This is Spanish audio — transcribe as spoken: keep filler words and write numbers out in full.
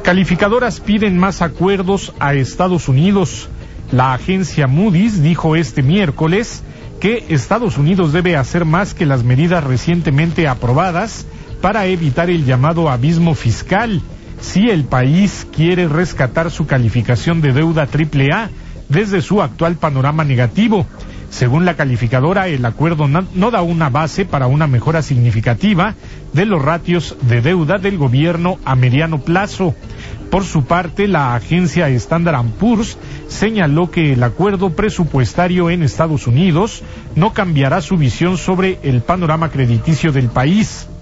Calificadoras piden más acuerdos a Estados Unidos. La agencia Moody's dijo este miércoles que Estados Unidos debe hacer más que las medidas recientemente aprobadas para evitar el llamado abismo fiscal, si el país quiere rescatar su calificación de deuda triple A desde su actual panorama negativo. Según la calificadora, el acuerdo no, no da una base para una mejora significativa de los ratios de deuda del gobierno a mediano plazo. Por su parte, la agencia Standard and Poor's señaló que el acuerdo presupuestario en Estados Unidos no cambiará su visión sobre el panorama crediticio del país.